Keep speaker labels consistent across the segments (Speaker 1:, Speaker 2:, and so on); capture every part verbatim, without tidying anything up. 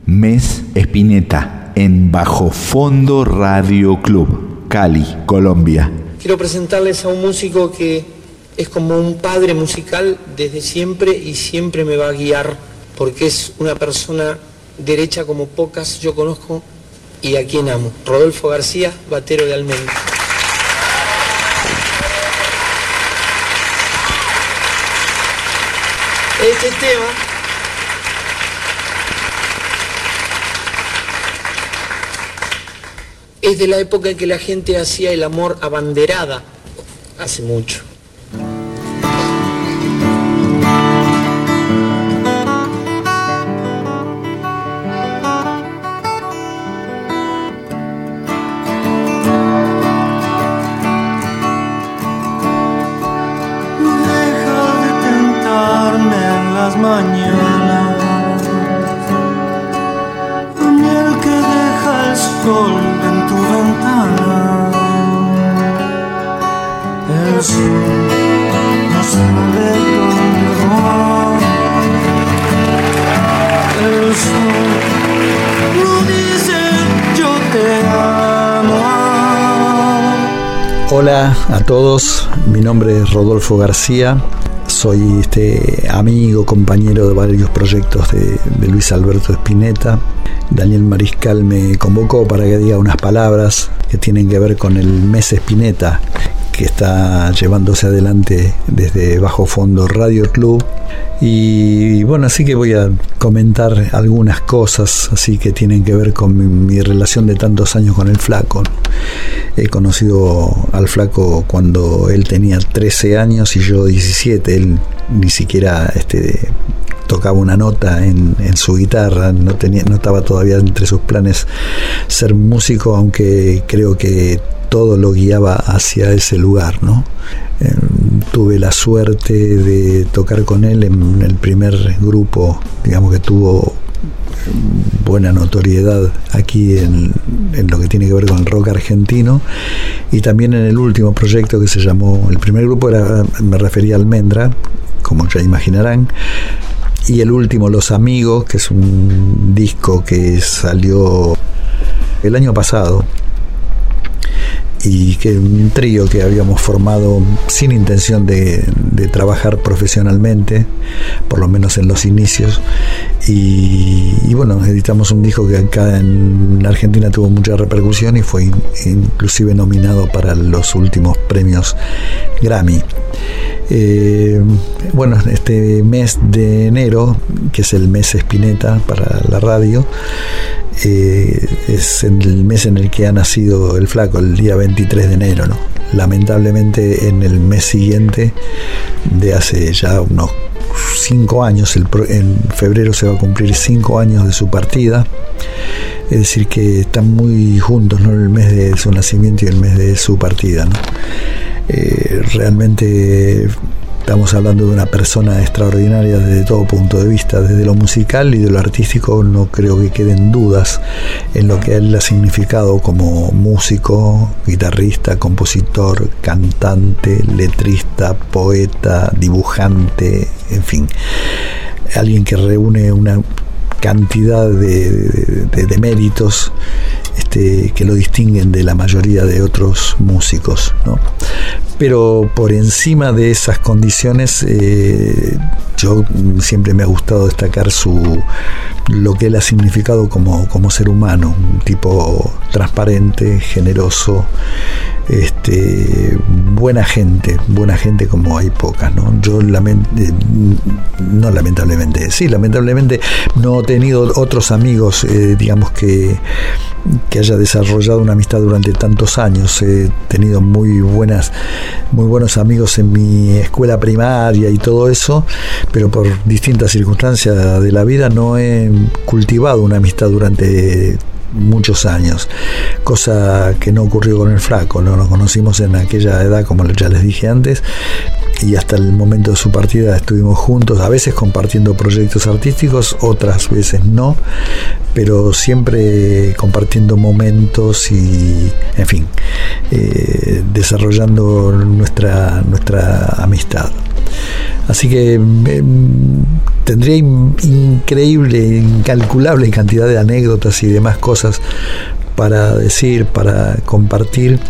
Speaker 1: Mes Spinetta en Bajo Fondo Radio Club, Cali, Colombia.
Speaker 2: Quiero presentarles a un músico que es como un padre musical desde siempre y siempre me va a guiar, porque es una persona derecha como pocas yo conozco y a quien amo. Rodolfo García, batero de Almendra. Este tema es de la época en que la gente hacía el amor abanderada, hace mucho.
Speaker 3: Mañana, ni el que deja el sol en tu ventana. El sol no sabe dónde va. El sol no dice yo te amo.
Speaker 4: Hola a todos, mi nombre es Rodolfo García. Soy este amigo, compañero de varios proyectos de, de Luis Alberto Spinetta. Daniel Mariscal me convocó para que diga unas palabras que tienen que ver con el Mes Spinetta, que está llevándose adelante desde Bajo Fondo Radio Club. Y bueno, así que voy a comentar algunas cosas así que tienen que ver con mi, mi relación de tantos años con el Flaco. He conocido al Flaco cuando él tenía trece años y yo diecisiete. Él ni siquiera este, tocaba una nota en, en su guitarra, no, tenía, no estaba todavía entre sus planes ser músico, aunque creo que todo lo guiaba hacia ese lugar, ¿no? Eh, tuve la suerte de tocar con él en el primer grupo, digamos, que tuvo buena notoriedad aquí en, en lo que tiene que ver con el rock argentino, y también en el último proyecto que se llamó, el primer grupo era, me refería a Almendra, como ya imaginarán, y el último Los Amigos, que es un disco que salió el año pasado, y que un trío que habíamos formado sin intención de, de trabajar profesionalmente, por lo menos en los inicios, y, y bueno, editamos un disco que acá en Argentina tuvo mucha repercusión y fue in, inclusive nominado para los últimos premios Grammy. Eh, bueno, este mes de enero, que es el mes Spinetta para la radio, eh, es el mes en el que ha nacido el Flaco, el día veintitrés de enero, ¿no? Lamentablemente en el mes siguiente, de hace ya unos cinco años, el, en febrero se va a cumplir cinco años de su partida. Es decir, que están muy juntos, ¿no? El mes de su nacimiento y el mes de su partida, ¿no? Eh, realmente estamos hablando de una persona extraordinaria desde todo punto de vista, desde lo musical y de lo artístico. No creo que queden dudas en lo que él ha significado como músico, guitarrista, compositor, cantante, letrista, poeta, dibujante, en fin, alguien que reúne una cantidad de, de, de, de méritos este, que lo distinguen de la mayoría de otros músicos, ¿no? Pero por encima de esas condiciones, eh, yo siempre me ha gustado destacar su lo que él ha significado como, como ser humano, un tipo transparente, generoso, este, buena gente, buena gente como hay pocas, ¿no? Yo lament, eh, no lamentablemente, sí, lamentablemente no he tenido otros amigos, eh, digamos que que haya desarrollado una amistad durante tantos años. He tenido muy buenas, muy buenos amigos en mi escuela primaria y todo eso, pero por distintas circunstancias de la vida no he cultivado una amistad durante muchos años, cosa que no ocurrió con el Flaco, ¿no? Nos conocimos en aquella edad, como ya les dije antes, y hasta el momento de su partida estuvimos juntos, a veces compartiendo proyectos artísticos, otras veces no, pero siempre compartiendo momentos y, en fin, eh, desarrollando nuestra, nuestra amistad. Así que eh, tendría in, increíble, incalculable cantidad de anécdotas y demás cosas para decir, para compartir,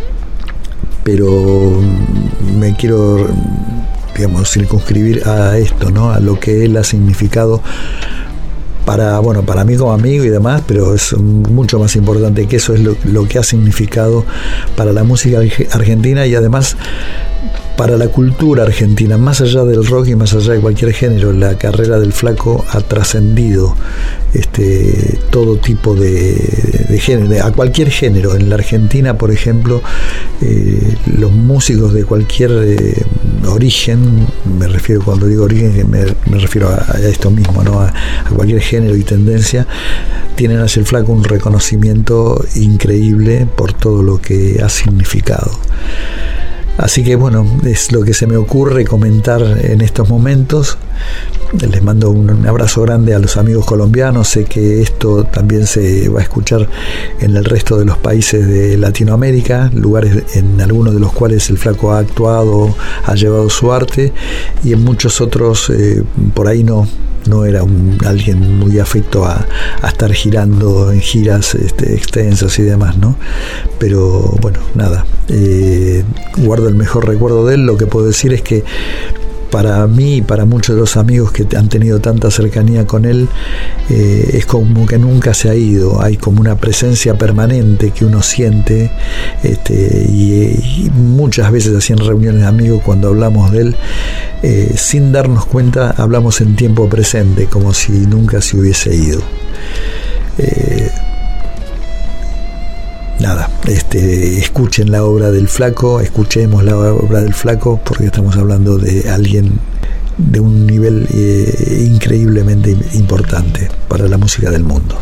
Speaker 4: pero me quiero, digamos, circunscribir a esto, ¿no? A lo que él ha significado para, bueno, para mí como amigo y demás, pero es mucho más importante que eso, es lo, lo que ha significado para la música argentina y además para la cultura argentina, más allá del rock y más allá de cualquier género. La carrera del Flaco ha trascendido este, todo tipo de, de género, a cualquier género. En la Argentina, por ejemplo, eh, los músicos de cualquier eh, origen, me refiero, cuando digo origen, me, me refiero a, a esto mismo, ¿no? A, a cualquier género y tendencia, tienen hacia el Flaco un reconocimiento increíble por todo lo que ha significado. Así que bueno, es lo que se me ocurre comentar en estos momentos. Les mando un abrazo grande a los amigos colombianos. Sé que esto también se va a escuchar en el resto de los países de Latinoamérica, lugares en algunos de los cuales el Flaco ha actuado, ha llevado su arte, y en muchos otros eh, por ahí no. No era un, alguien muy afecto a, a estar girando en giras este, extensas y demás, ¿no? Pero bueno, nada, eh, guardo el mejor recuerdo de él. Lo que puedo decir es que para mí y para muchos de los amigos que han tenido tanta cercanía con él, eh, es como que nunca se ha ido. Hay como una presencia permanente que uno siente, este, y, y muchas veces así en reuniones de amigos, cuando hablamos de él, eh, sin darnos cuenta hablamos en tiempo presente, como si nunca se hubiese ido. eh, Nada, este, escuchen la obra del Flaco, escuchemos la obra del Flaco, porque estamos hablando de alguien de un nivel eh, increíblemente importante para la música del mundo.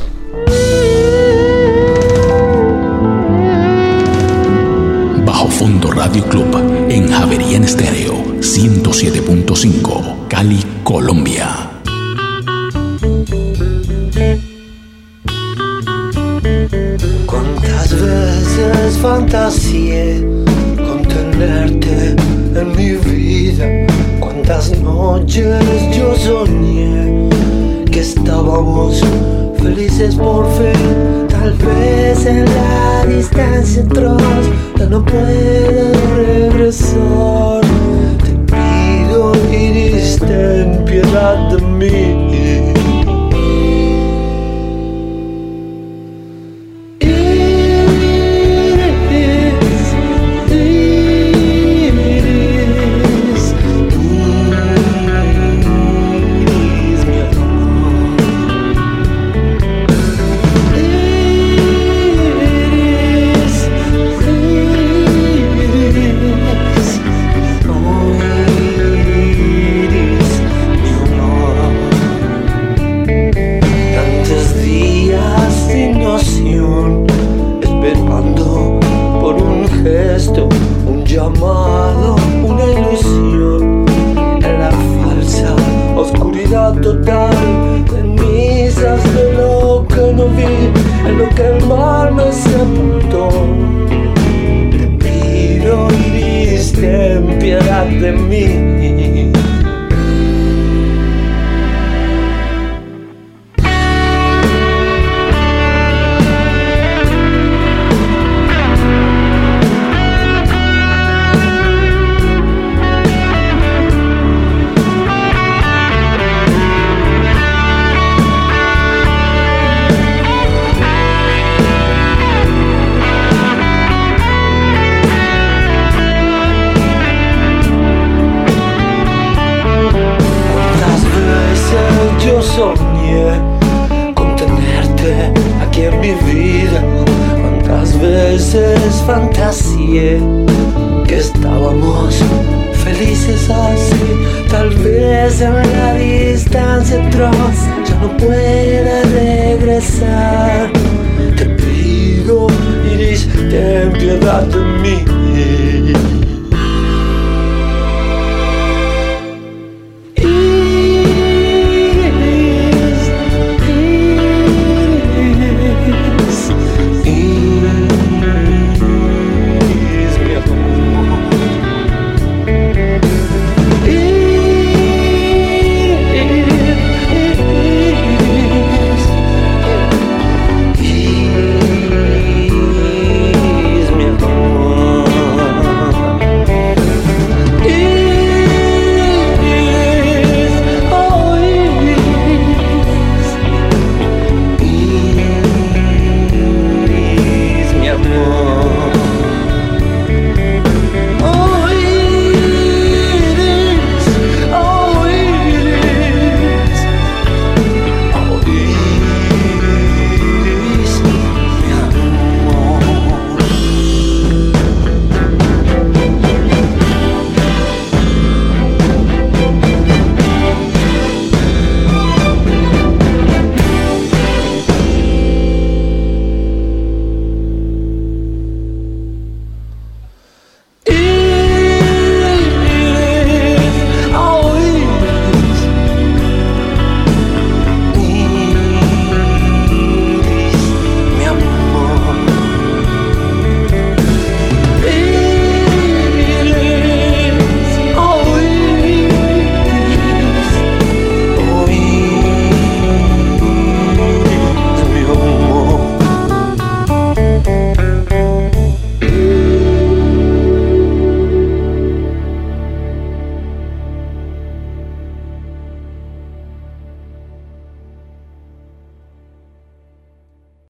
Speaker 5: Bajo Fondo Radio Club en Javerian Estéreo ciento siete punto cinco, Cali, Colombia.
Speaker 3: Cuántas veces fantaseé con tenerte en mi vida, cuántas noches yo soñé que estábamos felices por fin. Tal vez en la distancia atrás ya no puedo regresar. Te pido iris, ten piedad de mí. fantaseé que estábamos felices así. Tal vez en la distancia atroz ya no pueda regresar.